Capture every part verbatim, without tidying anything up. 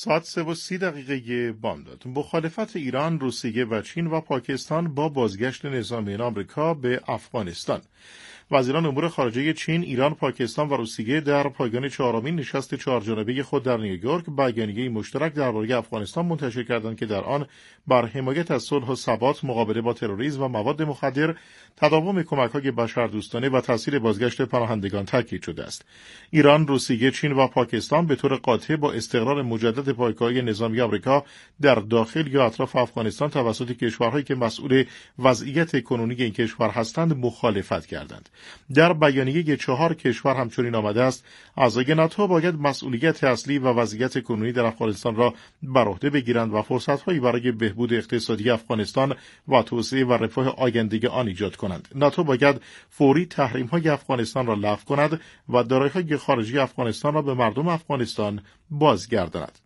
ساعت سه و سی دقیقه بامداد. مخالفت ایران، روسیه و چین و پاکستان با بازگشت نظامیان آمریکا به افغانستان. وزیران امور خارجه چین، ایران، پاکستان و روسیه در پایان چهارمین نشست چهارجانبه خود در نیویورک بیانیه‌ای مشترک درباره افغانستان منتشر کردند که در آن بر حمایت از صلح و ثبات، مقابله با تروریسم و مواد مخدر، تداوم کمک‌های بشردوستانه و تسهیل بازگشت پناهندگان تاکید شده است. ایران، روسیه، چین و پاکستان به طور قاطع با استقرار مجدد پایگاه نظامی آمریکا در داخل یا اطراف افغانستان توسط کشورهایی که مسئول وضعیت کنونی این کشور هستند مخالفت کردند. در بیانیه چهار کشور همچنین آمده است اعضای ناتو باید مسئولیت اصلی و وضعیت کنونی در افغانستان را بر عهده بگیرند و فرصت‌هایی برای بهبود اقتصادی افغانستان و توسعه و رفاه آینده آن ایجاد کنند. ناتو باید فوری تحریم‌های افغانستان را لغو کند و دارایی‌های خارجی افغانستان را به مردم افغانستان بازگرداند.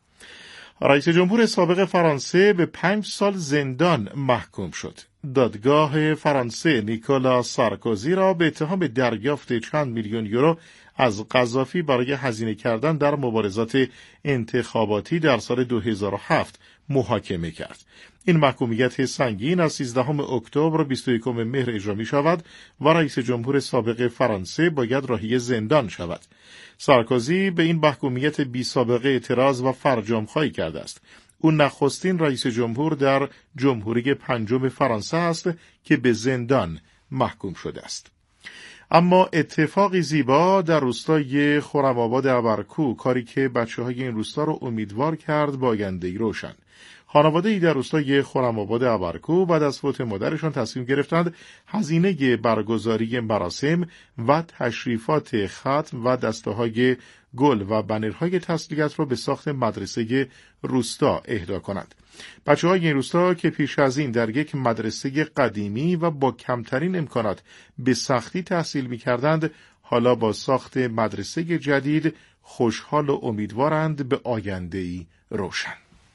رئیس جمهور سابق فرانسه به پنج سال زندان محکوم شد. دادگاه فرانسه نیکولا سارکوزی را به اتهام دریافت چند میلیون یورو از قذافی برای هزینه کردن در مبارزات انتخاباتی در سال دو هزار و هفت محاکمه کرد. این محکومیت سنگین از سیزدهم اکتبر بیست و یکم مهر اجرا می شود و رئیس جمهور سابق فرانسه باید راهی زندان شود. سارکوزی به این محکومیت بی سابقه اعتراض و فرجام‌خواهی کرده است. او نخستین رئیس جمهور در جمهوری پنجم فرانسه است که به زندان محکوم شده است. اما اتفاقی زیبا در روستای خرم‌آباد ابرکو، کاری که بچه‌های این روستا رو امیدوار کرد با آینده‌ای روشن. خانواده‌ای در روستای خرم‌آباد ابرکو بعد از فوت مادرشان تصمیم گرفتند هزینه برگزاری مراسم و تشریفات ختم و دسته‌های گل و بنرهای تسلیت را به ساخت مدرسه روستا اهدا کنند. بچه‌های این روستا که پیش از این در یک مدرسه قدیمی و با کمترین امکانات به سختی تحصیل می‌کردند، حالا با ساخت مدرسه جدید خوشحال و امیدوارند به آینده‌ای روشن.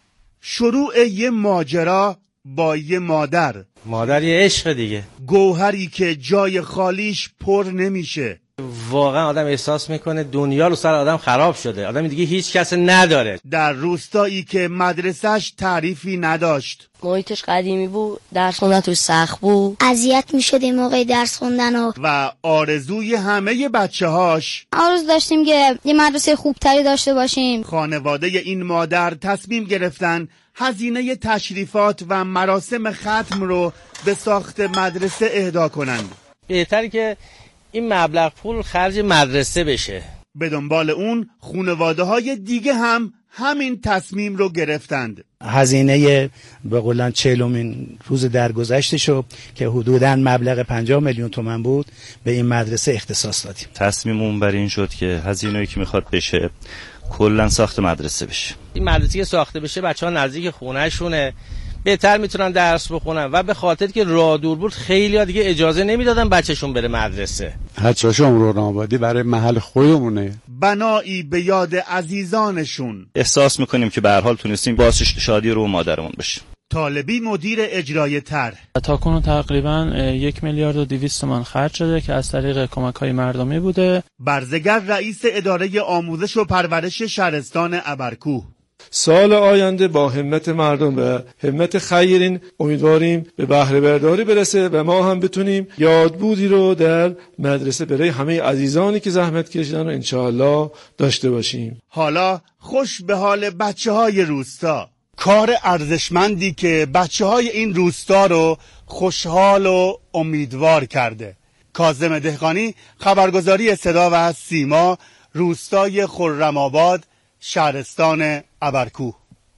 شروع یه ماجرا با یه مادر. مادر یه عشق دیگه، گوهری که جای خالیش پر نمیشه. واقعا آدم احساس میکنه دنیا رو سر آدم خراب شده، آدم دیگه هیچ کس نداره. در روستایی که مدرسهش تعریفی نداشت، محیطش قدیمی بود، درس خوندن توش سخت بود، اذیت میشدیم موقع درس خوندن و و آرزوی همه بچه‌هاش، آرزو داشتیم که یه مدرسه خوبتری داشته باشیم. خانواده این مادر تصمیم گرفتن هزینه تشریفات و مراسم ختم رو به ساخت مدرسه اهدا کنند. بهتره که این مبلغ پول خرج مدرسه بشه. به دنبال اون خانواده‌های دیگه هم همین تصمیم رو گرفتند. هزینه به قولن چهلمین روز درگذشتشو که حدوداً مبلغ پنجاه میلیون تومان بود به این مدرسه اختصاص دادیم. تصمیممون بر این شد که هزینه‌ای که میخواد بشه کلاً ساخت مدرسه بشه. این مدرسه که ساخته بشه بچه‌ها نزدیک خونه‌شونه، بهتر میتونن درس بخونن و به خاطر که راه دور بود خیلی‌ها دیگه اجازه نمیدادن بچه‌شون بره مدرسه. هرچاشون رو آبادی برای محل خودمونه. بنایی به یاد عزیزانشون. احساس میکنیم که به هر حال تونستیم باعث شادی رو مادرمون بشیم. طالبی مدیر اجرای طرح: تاکنون تقریباً یک میلیارد و دویست تومان خرج شده که از طریق کمک‌های مردمی بوده. برزگر رئیس اداره آموزش و پرورش شهرستان ابرکو: سال آینده با همت مردم و همت خیرین امیدواریم به بهره برداری برسه و ما هم بتونیم یادبودی رو در مدرسه برای همه عزیزانی که زحمت کشیدن رو انشاءالله داشته باشیم. حالا خوش به حال بچه‌های روستا. کار ارزشمندی که بچه‌های این روستا رو خوشحال و امیدوار کرده. کاظم دهقانی، خبرگزاری صدا و سیما، روستای خرم‌آباد، شهرستان ابرکو.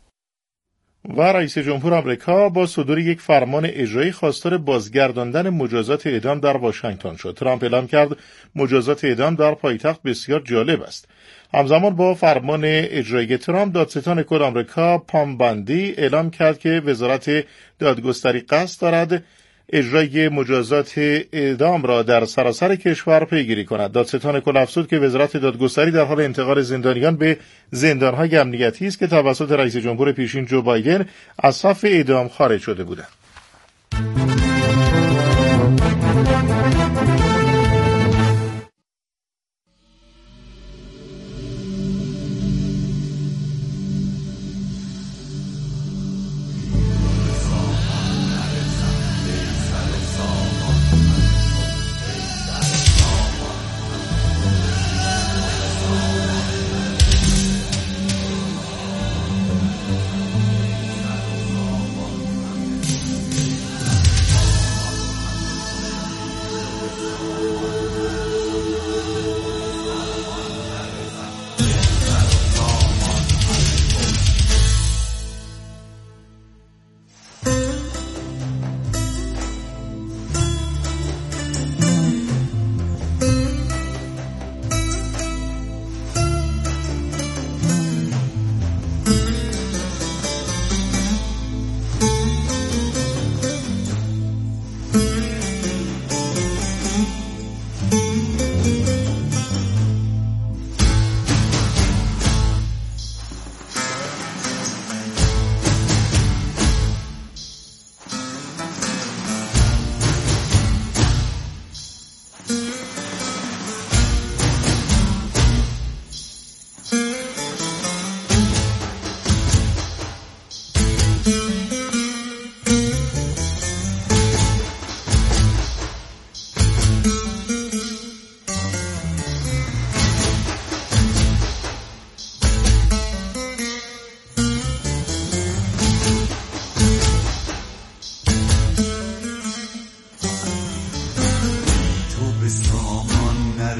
و رئیس جمهور آمریکا با صدور یک فرمان اجرایی خواستار بازگرداندن مجازات اعدام در واشنگتن شد. ترامپ اعلام کرد مجازات اعدام در پایتخت بسیار جالب است. همزمان با فرمان اجرایی ترامپ، دادستان کل آمریکا پام باندی اعلام کرد که وزارت دادگستری قصد دارد اجرای مجازات اعدام را در سراسر کشور پیگیری کند. دادستان کل افزود که وزارت دادگستری در حال انتقال زندانیان به زندان‌های امنیتی است که توسط رئیس جمهور پیشین جو بایدن از صف اعدام خارج شده بودند.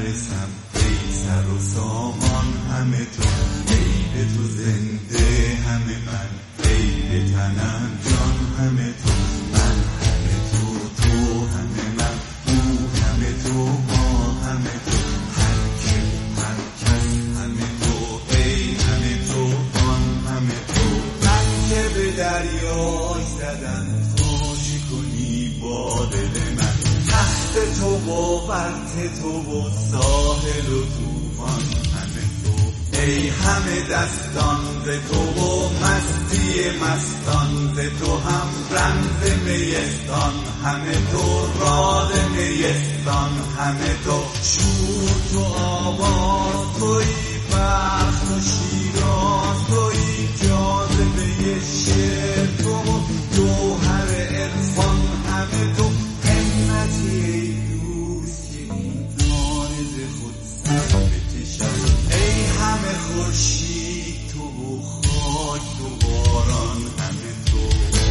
نرسم ای سر و سامان همه تو، ای به تو زنده همه من، ای به تنم جان همه تو، من همه تو، تو همه من، او همه تو، ما همه تو، هر که هر کس همه تو، ای همه تو، آن همه تو. من که به دریای زدم خوشی کنی با دل من، تخت تو و برت تو و ساحل و توفان همه تو، ای همه دستان ز تو و مستی مستان ز تو، هم رمز میستان همه تو، راد میستان همه تو، شور تو آواز توی، بخت و شیراز توی، جاذبه شعر تو، جوهر عرفان همه تو، همتی ای دوست که میدان ز خود سر بکشد، ای همه خورشید تو و خاک تو باران همه تو.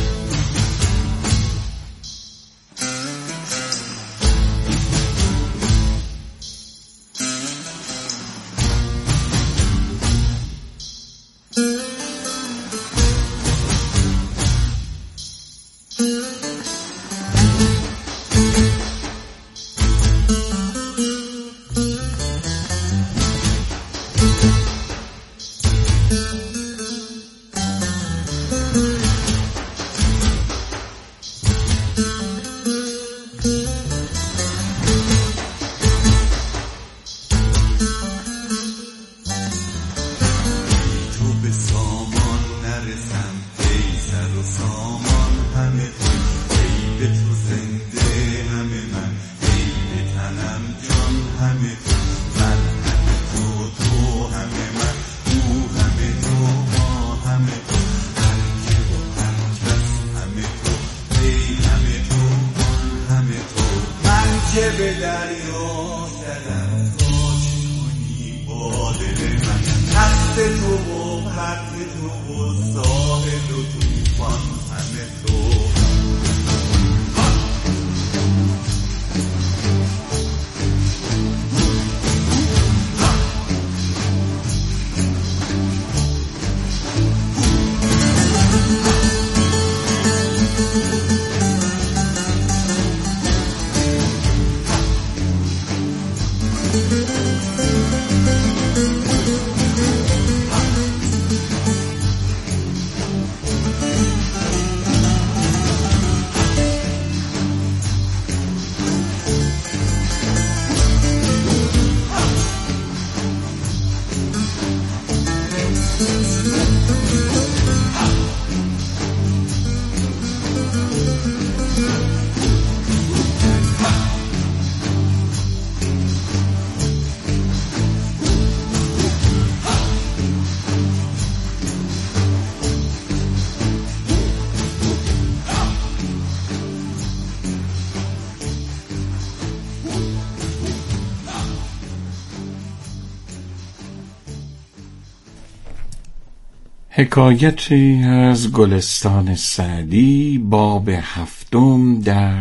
حکایتی از گلستان سعدی، باب هفتم، در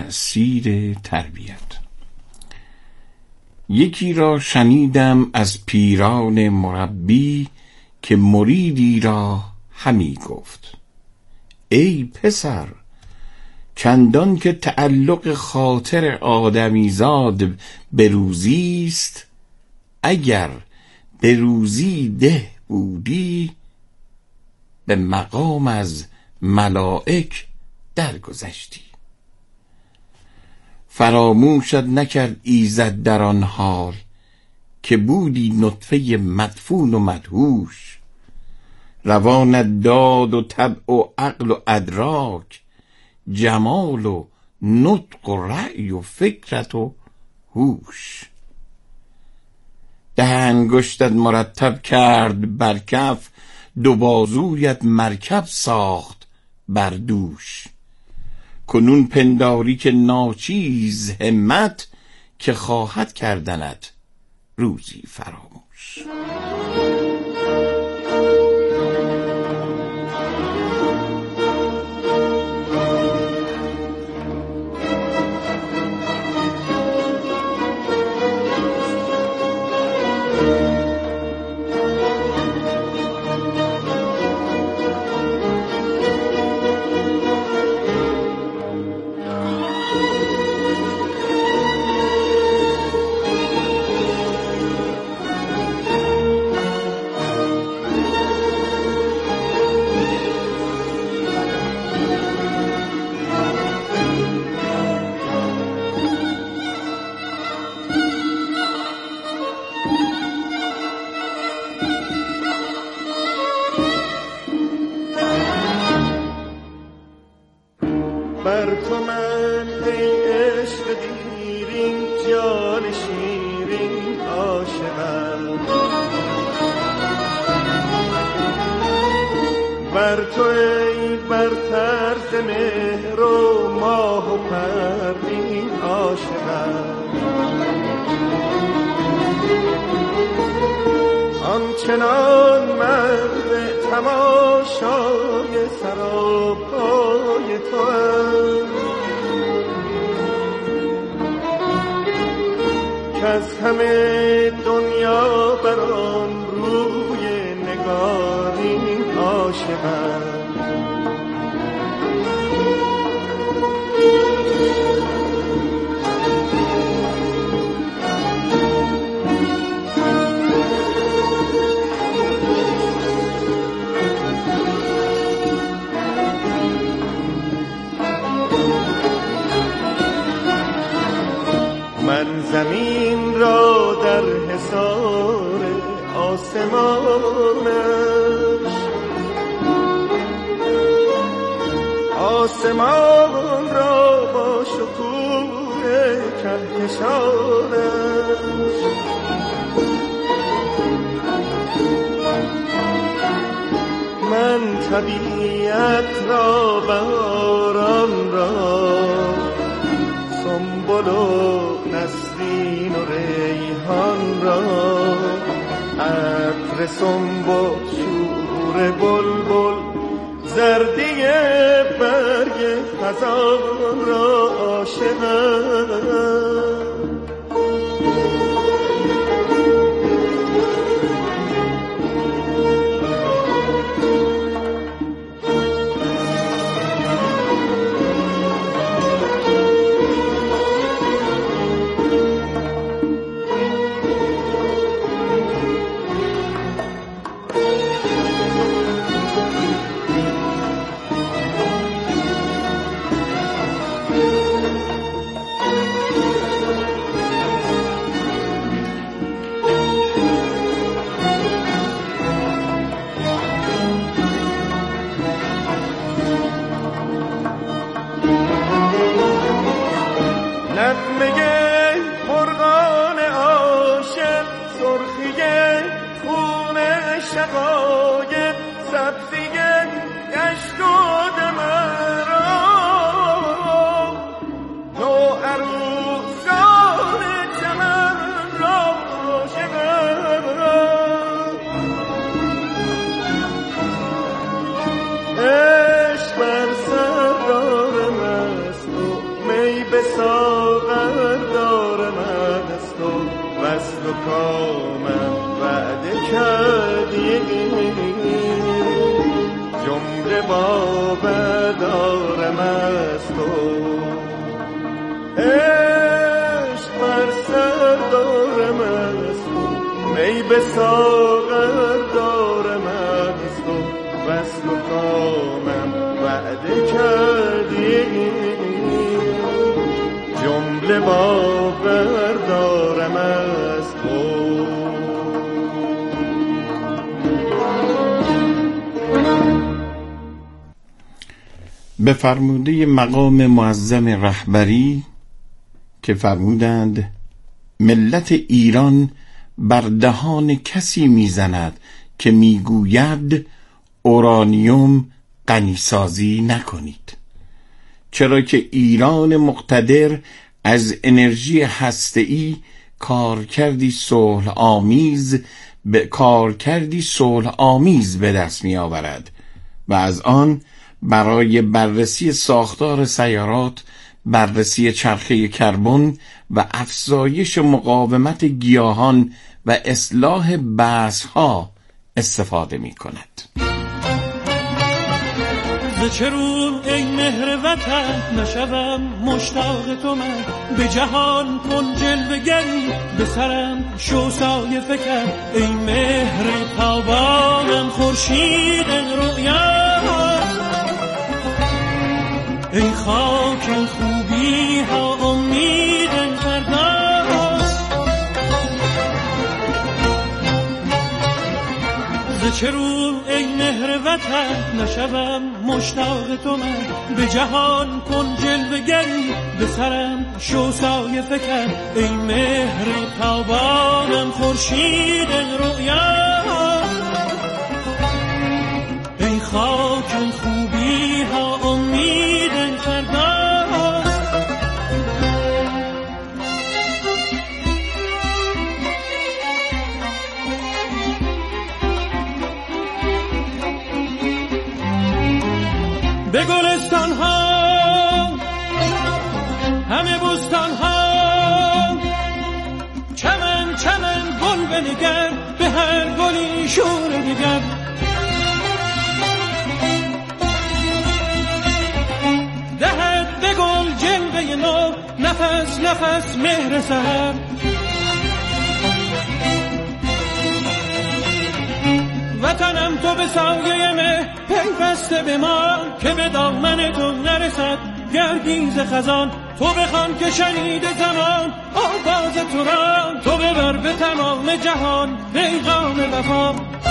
تأثیر تربیت. یکی را شنیدم از پیران مربی که مریدی را همی گفت: ای پسر، چندان که تعلق خاطر آدمیزاد به روزی است، اگر به روزی ده بودی، به مقام از ملائک درگذشتی. فراموشت نکرد ایزد در آن حال، که بودی نطفه مدفون و مدهوش. روانت داد و طبع و عقل و ادراک، جمال و نطق و رأی و فکرت و هوش. ده انگشتت مرتب کرد بر کف، دو بازویت مرکب ساخت بر دوش. کنون پنداری که ناچیز همت، که خواهد کردنت روزی فراموش. من ای عشق دیرین جان شیرین عاشقم بر تو ای بر طرز مهر و ماه و پروین عاشقم آنچنان مرد تماشای سراپای توام که از همه دنیا برام روی نگارین عاشقم من زمین را در حصار آسمانش آسمان را با شکوه کهکشانش من طبیعت را بهاران را سنبل و نسرین و ریحان را عطر سنبل شور بلبل زردی برگ خزان را عاشقم به فرموده مقام معظم رهبری که فرمودند ملت ایران بر دهان کسی میزند که میگوید اورانیوم غنیسازی نکنید، چرا که ایران مقتدر از انرژی هسته‌ای کارکردی صلح آمیز به کارکردی صلح آمیز به دست می آورد و از آن برای بررسی ساختار سیارات، بررسی چرخه کربن و افزایش مقاومت گیاهان و اصلاح بذرها استفاده می کند. ز چه رو ای مهر وطن نشوم مشتاق تو من، به جهان کن جلوه گری به سرم شو سایه فکن، ای مهر تابانم خورشید رؤیا، ای خاک خوبی ها امید فردا، ز چه رو ای مهر وطن نشوم مشتاق تو من، به جهان کن جلوه‌گری به سرم شو سایه کرد ای مهر تابانم خورشید رویا ای خاک خوبی ها امید فردا به گلستان ها همه بستان ها چمن چمن گل بنگر به هر گلی شور دیگر دهد به گل جلوه نو نفس نفس مهر سحر وطنم تو به سایه مه پیوسته بمان که به دامن تو نرسد گردیز خزان تو بخوان که شنید زمان آواز تو را تو ببر به تمام جهان پیغام وفا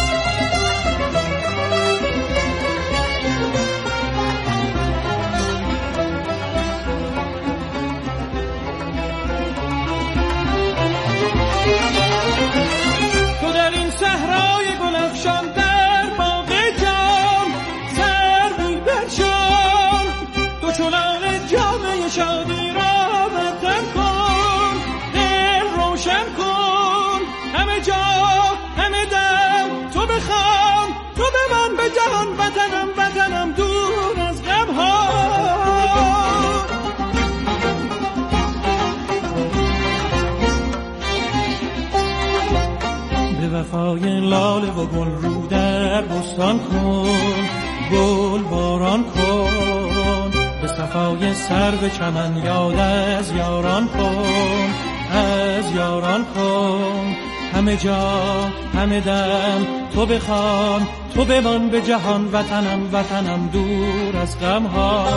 تو در این صحرای گلفشان در باغ جام سر بوی برشان تو چنان جامعه شادی را وطن کن دل روشن کن همه جا همه دم تو بخوام تو به من به جهان وطنم وطنم دور از غم ها وفای لاله و گل رو در بستان کن گل باران کن به صفای سرو چمن یاد از یاران کن از یاران کن همه جا همه دم تو بخوان تو بمان به جهان وطنم وطنم دور از غم ها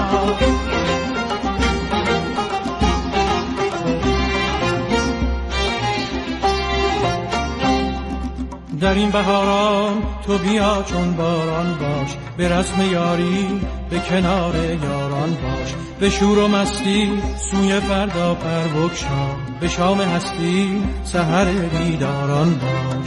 در این بهاران تو بیا چون باران باش به رسم یاری به کنار یاران باش به شور و مستی سوی فردا پر بگشا به شام هستی سحر بیداران باش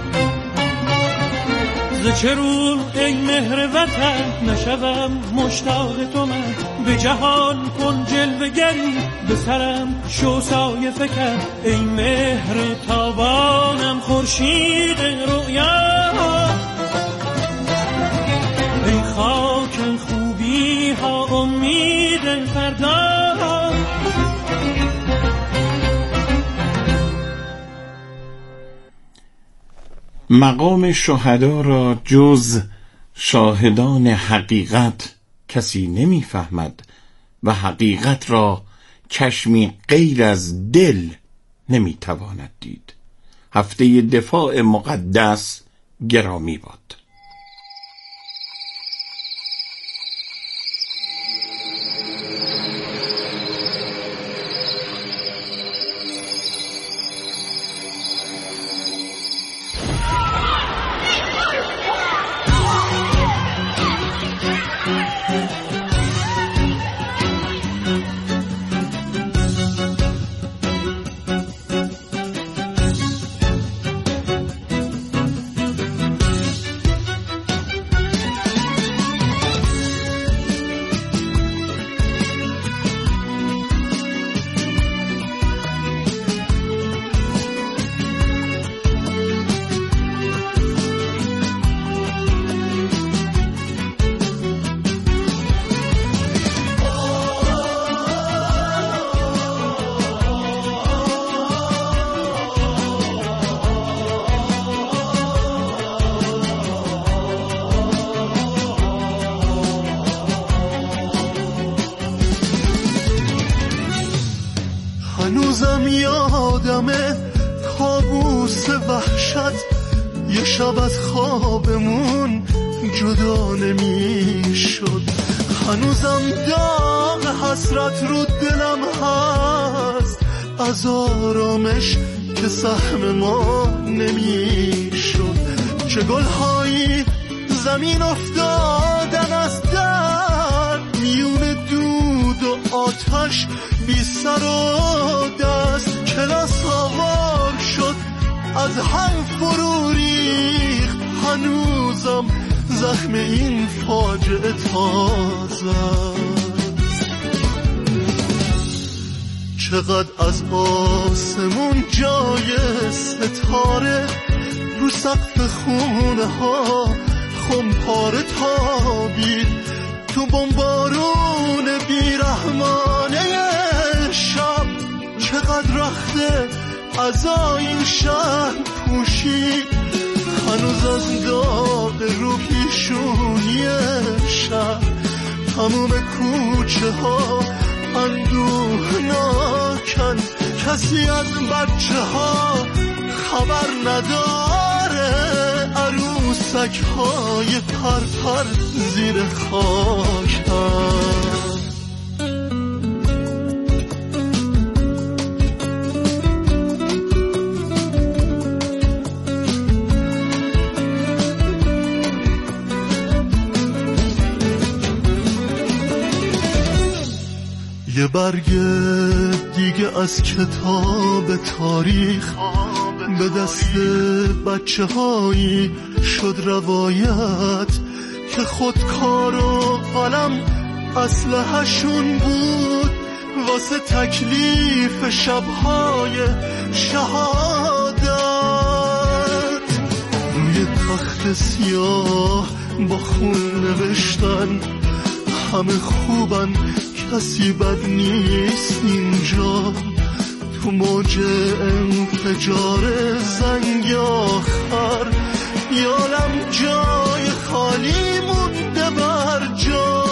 ز چه رو ای مهر وطن نشوم مشتاق تو من به جهان کن جلوه‌گری به سرم شو سایه فکر ای مهر تابانم خورشید رویا ای خاک خوبی ها امید فردا مقام شهدا را جز شاهدان حقیقت کسی نمیفهمد و حقیقت را چشمی غیر از دل نمیتواند دید. هفته دفاع مقدس گرامی باد. هنوزم یادمه کابوس وحشت یه شب از خوابمون جدا نمیشد. هنوزم داغ حسرت رو دلم هست از آرامش که سهم ما نمیشد. چه گلهایی زمین افتادن از در میون دود و آتش بی سر و دست، کلاس آوار شد از هم فرو ریخت، هنوزم زخم این فاجعه تازه. چقدر از آسمون جای ستاره، رو سقف خونه ها خمپاره تابید، تو بمبارون بیرحمانه شب. چقدر رخته عزا این شهر پوشید، هنوز از داغ رو پیشونی شهر تموم کوچه ها اندوه ناکن. کسی از بچه ها خبر نداره، عروسک های پر پر زیر خاکن. یه برگ دیگه از کتاب تاریخ به دست بچه هایی شد روایت، که خودکار و قلم اسلحه‌شون بود واسه تکلیف شبهای شهادت. روی تخت سیاه با خون نوشتن همه خوبن، کسی بد نیست اینجا. تو موج انفجار زنگ آخر یالم جای خالی مونده بر جا.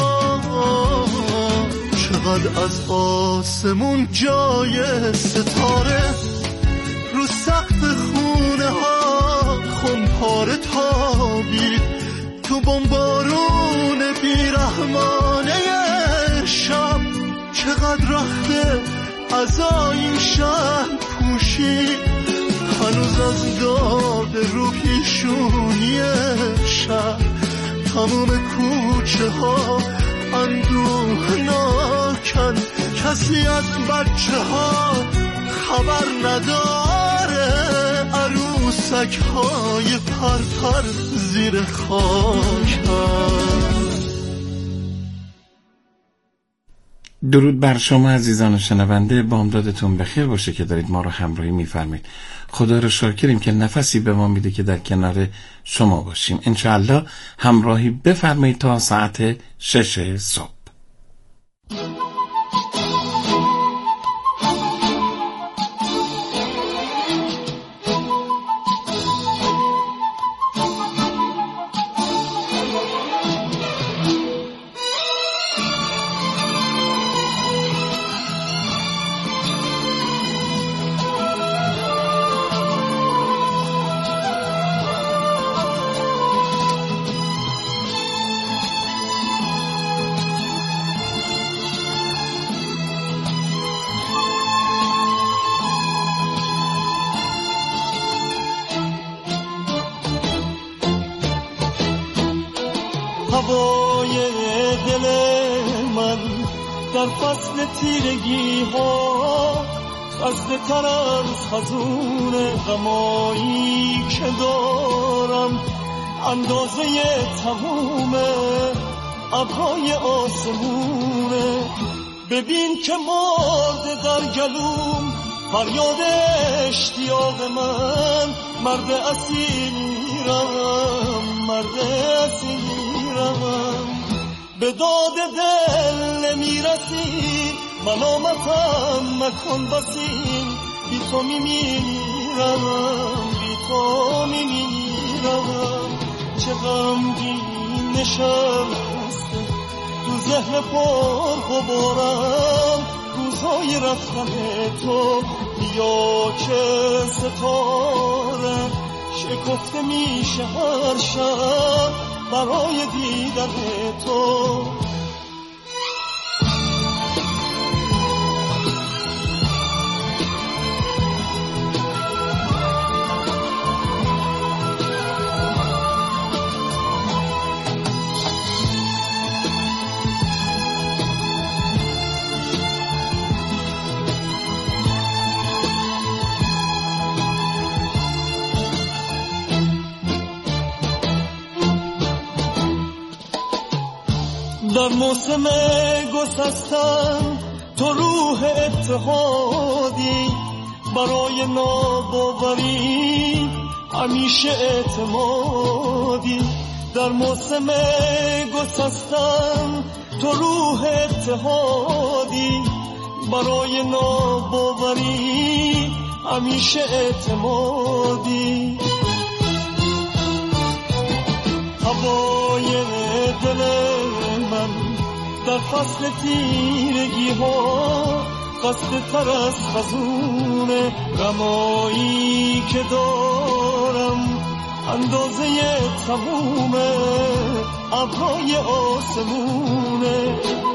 چقدر از آسمون جای ستاره، رو سقف خونه ها خمپاره تابید، تو بمبارون بیرحمانه شب. چقدر رخته عزا این شهر پوشید، هنوز از داغ رو پیشونی شهر تموم کوچه ها اندوه ناکن. کسی از بچه ها خبر نداره، عروسک های پر پر زیر خاکن. درود بر شما عزیزان شنونده، بامدادتون بخیر باشه که دارید ما رو همراهی میفرمایید. خدا رو شاکریم که نفسی به ما میده که در کنار شما باشیم. انشاءالله همراهی بفرمایید تا ساعت شش صبح. هوای دل من در فصل تیرگی ها خسته تر از خزون غمایی که دارم، اندازه تموم ابرهای آسمونه. ببین که مرده در گلوم فریاد اشتیاق من، مرد اسیرم مرد اسیرم. به داد دل نمیرسی ملامتم مکن بسیم، بی تو میمیرم بی تو میمیرم. چه غمگین نشسته تو ذهن پر غبارم، روزهای رفتن تو یا که ستاره شکفته میشه هر شب برای دیدن تو. در موسم گسستن تو روح اتحادی، برای ناباوری همیشه اعتمادی. در موسم گسستن تو روح اتحادی، برای ناباوری همیشه اعتمادی. هوای دل من در فصل تیرگی ها خسته تر از خزونه، غمایی که دارم اندازه تموم ابرهای آسمونه.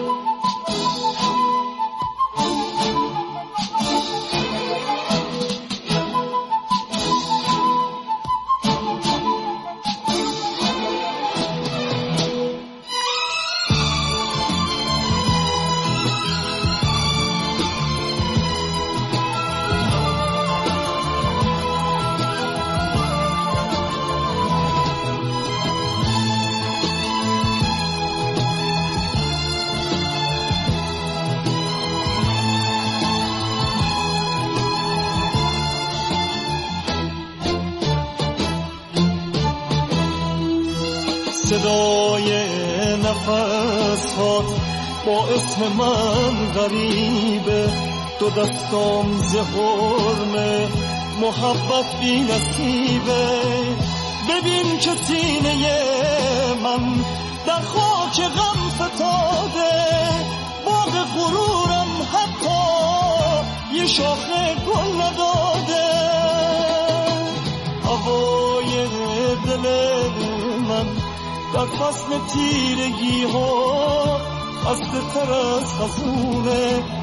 صدای نفس هات با اسم من غریبه، دو دستام زهرمه محبت بی نصیبه. ببین که سینه من در خاک غم فتاده، باغ غرورم حتی یه شاخه گل نداده. هوای دل من در فصل تیرگی ها خسته تر از خزونه،